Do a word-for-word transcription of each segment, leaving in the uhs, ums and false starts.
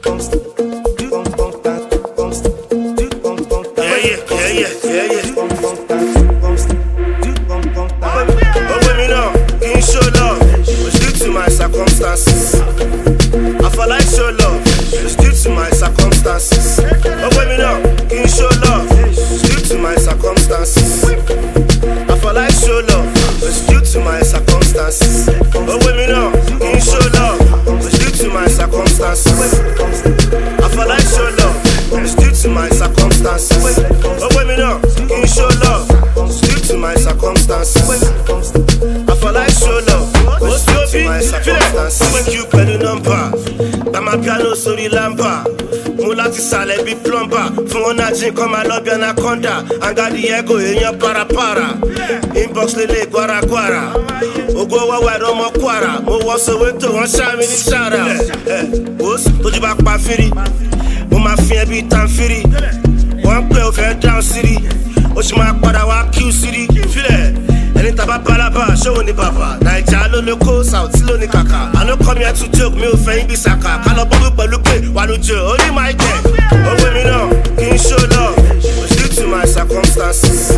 Sórí lámbà mú láti sàlẹ̀ bí plumber fún wọn náà jí nǹkan máa lọ bí anaconda angadi ego èèyàn parapara inbox lélẹ̀ gwarakwara ògo wáwá ẹ̀rọ ọmọ kwara mo wọ́ Soweto wọ́n ṣáàmì ní ṣára bóòsì tójú bá pa fírí mo máa fi ẹbí tàn fírí wọ́n pẹ́ òfẹ́ dáhùn sírí ó sì máa padà wá kíú sírí fílẹ̀ ẹni tàbá balaba ṣòwò ní bàbá naija ló ló kó South ló ní kàkà àná kọ́ mi ẹ̀ tún joke mi ò fẹ́ yín bí sàkà kálọ̀ bọ́bí pẹ̀lú pé wà lójú orí máa jẹ owó mi náà kì í show love it's due to my circumstances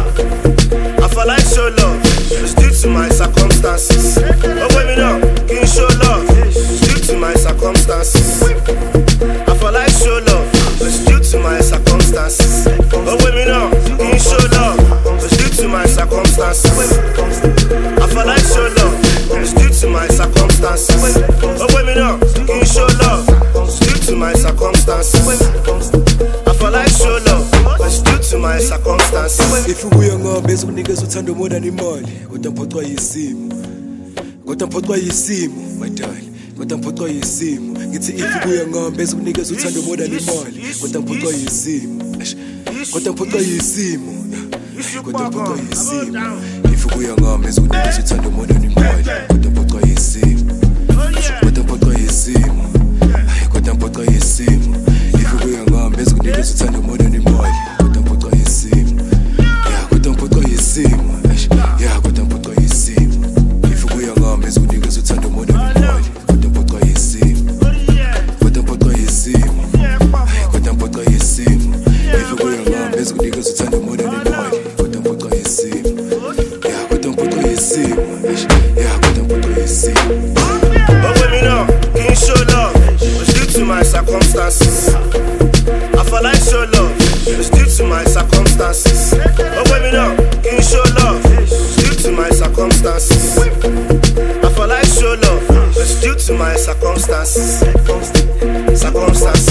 I feel like show love it's due to my circumstances owó mi náà kì í show love it's due to my circumstances I feel like show love it's due to my circumstances owó mi náà kì í show love it's due to my circumstances I feel like show love it's due to my circumstances owó mi náà kì í show love it's due to my circumstances I feel like show love it's due to my circumstances. If ubuya ngabeza ukunikeza uthando more than imali kodwa mphothwa yisimo kodwa mphothwa yisimo my darling kodwa mphothwa yisimo ngithi if ubuya ngabeza ukunikeza uthando more than imali kodwa mphothwa yisimo kodwa mphothwa yisimo kodwa mphothwa yisimo if ubuya ngabeza ukunikeza uthando more than imali kodwa mphothwa yisimo kodwa mphothwa yisimo kodwa mphothwa yisimo if ubuya ngabeza ukunikeza uthando more than imali kodwa mphothwa yisimo yeah kodwa mphothwa yisimo yeah kodwa mphothwa yisimo if ubuya ngabeza ukunikeza uthando more than imali kodwa mphothwa yisimo kodwa mphothwa yisimo kodwa mphothwa yisimo if ubuya ngabeza ukunikeza uthando more than imali kodwa mphothwa yisimo yeah kodwa mphothwa yisimo yeah kodwa mphothwa yisimo. But with me now, can you show love? It's due to my circumstances. I feel like show love. It's due to my circumstances. But with me now, can you show love? It's due to my circumstances. I feel like show love. It's due to my circumstances. Circumstances.